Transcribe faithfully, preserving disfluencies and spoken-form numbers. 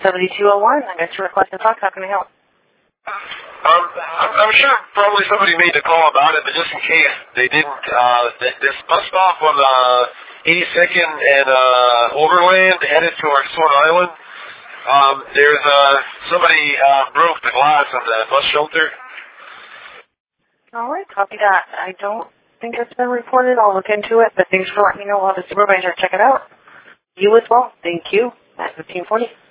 seventy-two oh one, I got your request to talk. How can I help? Um, I'm, I'm sure probably somebody made a call about it, but just in case they didn't, uh, this bus stop on uh, eighty-second and uh, Overland headed towards Swan Island, um, there's uh, somebody uh, broke the glass on the bus shelter. All right, copy that. I don't think it's been reported. I'll look into it, but thanks for letting me know. I'll have the supervisor check it out. You as well. Thank you. At fifteen forty.